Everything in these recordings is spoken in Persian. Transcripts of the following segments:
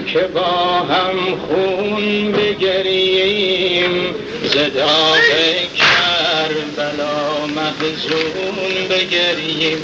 که با هم خون بگریم، ز داغ کربلا محزون بگریم.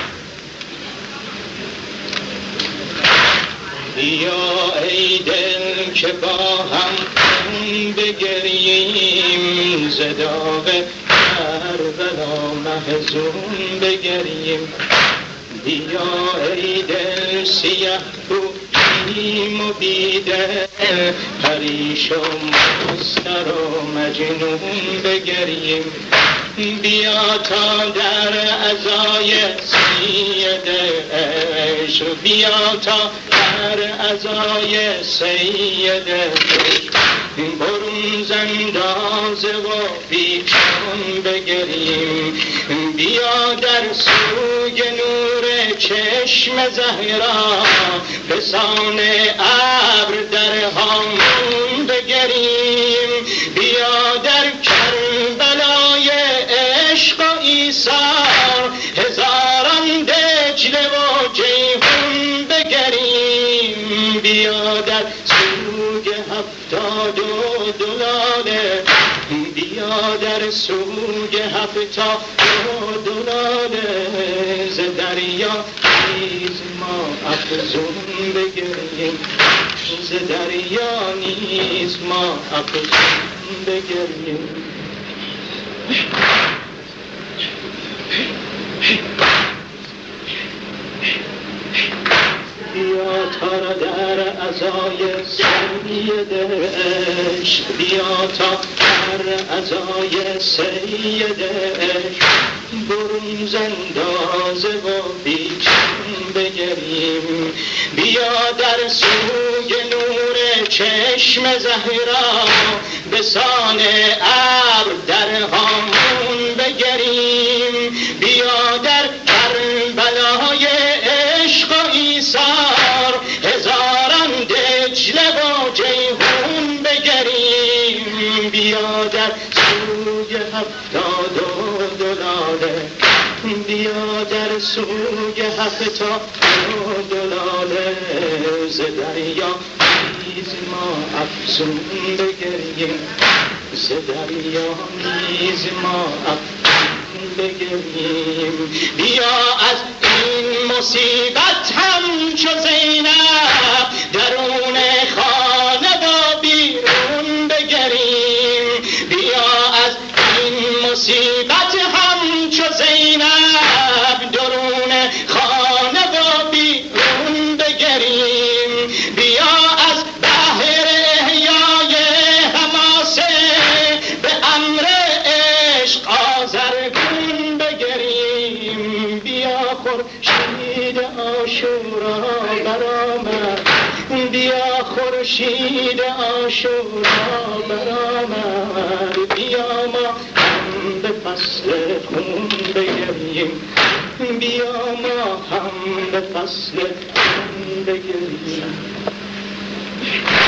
بیا ای دل که با هم خون بگریم، ز داغ کربلا محزون بگریم. بیا ای دل سیه روییم و بیدل، پریش و مستر و مجنون بگریم. بیا تا در عزای سید عشق، بیا تا در عزای سید عشق، برون زندازه و بیشون بگریم. بیا در سوی نور چشم زهرا، بسان ابر در هامون بگریم. بیا در کربلای عشق و ایثار، هزاران دجله و جیحون بگریم. بیا در سوی 72 لاله، بیا در سوی 72 لاله، ز دریا نیز ما افزون بگریم، ز دریا نیز ما افزون بگریم. بیا تا در عزای سید عشق، بیا تا در عزای سید عشق، برون زندازه و بیشون بگریم. بیا در سوی نور چشم زهرا، بسان ابر در هامون بگریم. بیا در کربلای عشق و ایثار، هزاران دجله و جیحون بگریم. بیا در سوی 72 لاله، بیا در سوی 72 لاله، ز دریا نیز ما افزون بگریم، ز دریا نیز ما افزون بگریم. بیا از این مصیبت همچو زینب، درون خانه و بیرون بگریم. بیا از این مصیبت همچو زینب، درون خانه و بیرون بگریم. بیا از بحر احیای حماسه، به امر عشق آذرگون بگریم. بیا خورشید عاشورا برآمد، بیا خورشید عاشورا برآمد. بیا ما هم به فصل خون بگریم، بیا ما هم به فصل خون بگریم.